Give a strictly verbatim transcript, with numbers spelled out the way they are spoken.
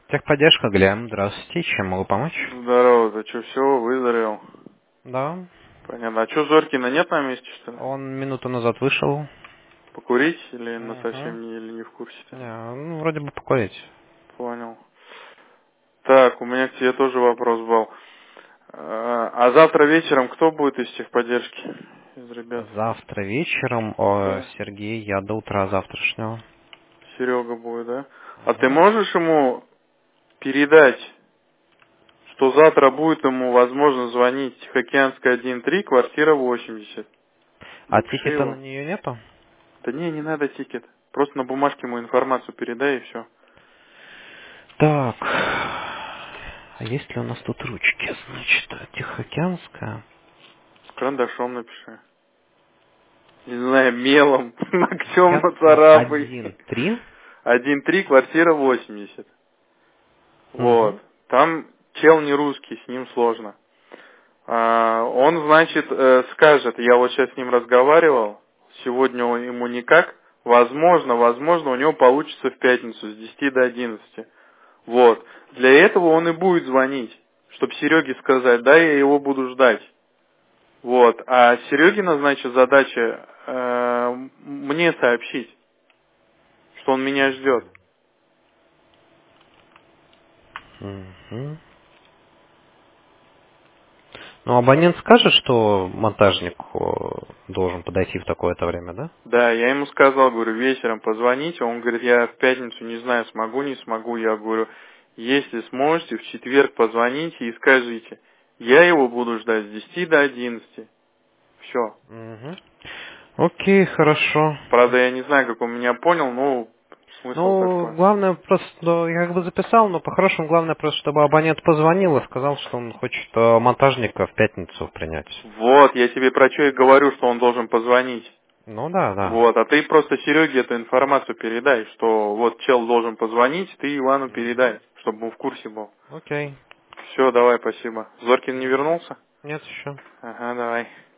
Техподдержка, Глеб. Здравствуйте. Чем могу помочь? Здорово, ты что, все, выздоровел? Да. Понятно. А что, Зоркина нет на месте, что ли? Он минуту назад вышел. Покурить или на Угу. совсем не, или не в курсе-то? Не, ну, вроде бы покурить. Понял. Так, у меня к тебе тоже вопрос был. А а завтра вечером кто будет из техподдержки? Из ребят? Завтра вечером, о, Да. Сергей, я до утра завтрашнего. Серега будет, да? А ты Угу. можешь ему передать, что завтра будет ему возможно звонить Тихоокеанская один три, квартира восемьдесят? А Запиши тикета на его. нее нету? Да не, не надо тикет. Просто на бумажке ему информацию передай и все. Так. А есть ли у нас тут ручки? Значит, Тихоокеанская. Карандашом напиши. Не знаю, мелом, ногтем Тихоокеанская нацарапай. один три. Один три, квартира восемьдесят. Вот. Угу. Там чел не русский, с ним сложно. А, он, значит, э, скажет, я вот сейчас с ним разговаривал, сегодня он- ему никак, возможно, возможно, у него получится в пятницу с десяти до одиннадцати. Вот. Для этого он и будет звонить, чтобы Сереге сказать, да, я его буду ждать. Вот. А Серегина, значит, задача э, мне сообщить, что он меня ждет. Угу. Ну, абонент скажет, что монтажник о, должен подойти в такое-то время, да? Да, я ему сказал, говорю, вечером позвоните. Он говорит, я в пятницу не знаю, смогу, не смогу. Я говорю, если сможете, в четверг позвоните и скажите. Я его буду ждать с десяти до одиннадцати. Все. Угу. Окей, хорошо. Правда, я не знаю, как он меня понял, но смысл Ну, такой. главное просто, ну, я как бы записал, но по-хорошему главное просто, чтобы абонент позвонил и сказал, что он хочет э, монтажника в пятницу принять. Вот, я тебе про что и говорю, что он должен позвонить. Ну да, да. Вот, а ты просто Сереге эту информацию передай, что вот чел должен позвонить, ты Ивану Угу. передай, чтобы он в курсе был. Окей. Все, давай, спасибо. Зоркин не Угу. вернулся? Нет еще. Ага, давай.